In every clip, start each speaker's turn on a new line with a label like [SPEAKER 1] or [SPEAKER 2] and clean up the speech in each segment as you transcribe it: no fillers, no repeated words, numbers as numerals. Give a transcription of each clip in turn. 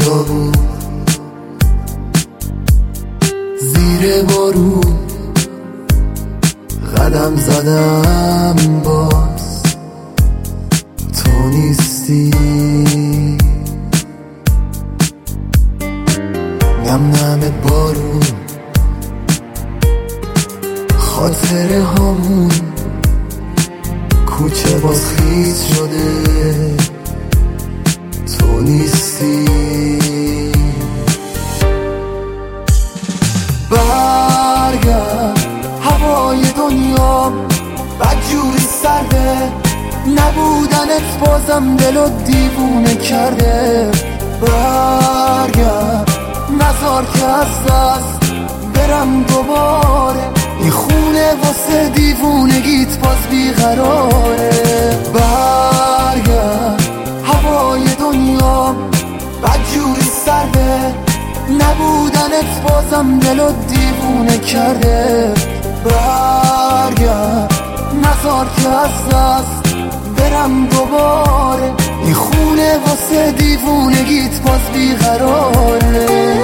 [SPEAKER 1] خیابون زیر بارون قدم زدم، باز تو نیستی. نم نمت بارون، خاطره هامون کوچه باز خیز شده، تو نیستی. برگرد، هوای دنیا بدجوری سرده، نبودنت بازم دلو دیوونه کرده. برگرد، نذار که از دست برم دوباره، این خونه واسه دیوونگیت باز بیقراره. برگرد، هوای دنیا بدجوری سرده، نبودنت بازم دلو دیوونه کرده. برگرد، نذار که از دست برم دوباره، این خونه واسه دیوونگیت باز بیقراره.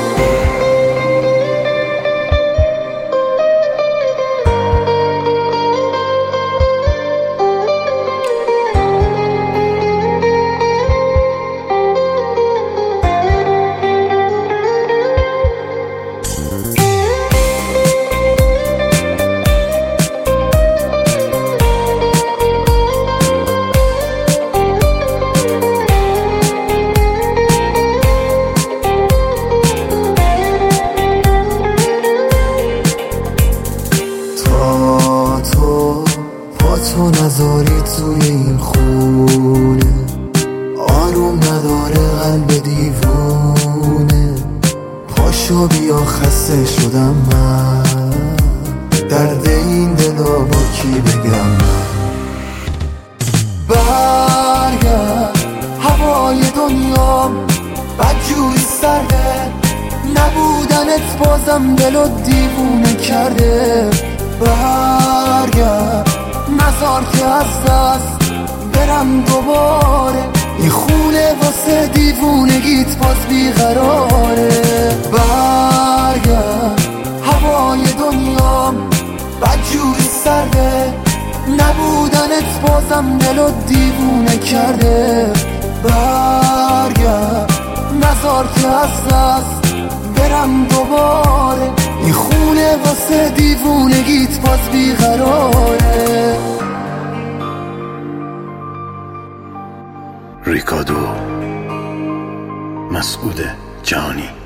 [SPEAKER 1] تو نذاری توی این خونه، آروم نداره قلب دیوونه. پاشو بیا، خسته شدم من، درد این دلا با کی بگم من. برگرد، هوای دنیا بدجوری سرده، نبودنت بازم دلو دیوونه کرده. برگرد، نذار که از دست برم دوباره، این خونه واسه دیوونگیت باز بیقراره. برگرد، هوای دنیا بدجوری سرده، نبودنت بازم دلو دیوونه کرده. برگرد، نذار که از دست برم دوباره، این خونه واسه دیوونگیت باز بیقراره.
[SPEAKER 2] ریکادو، مسعود جانی.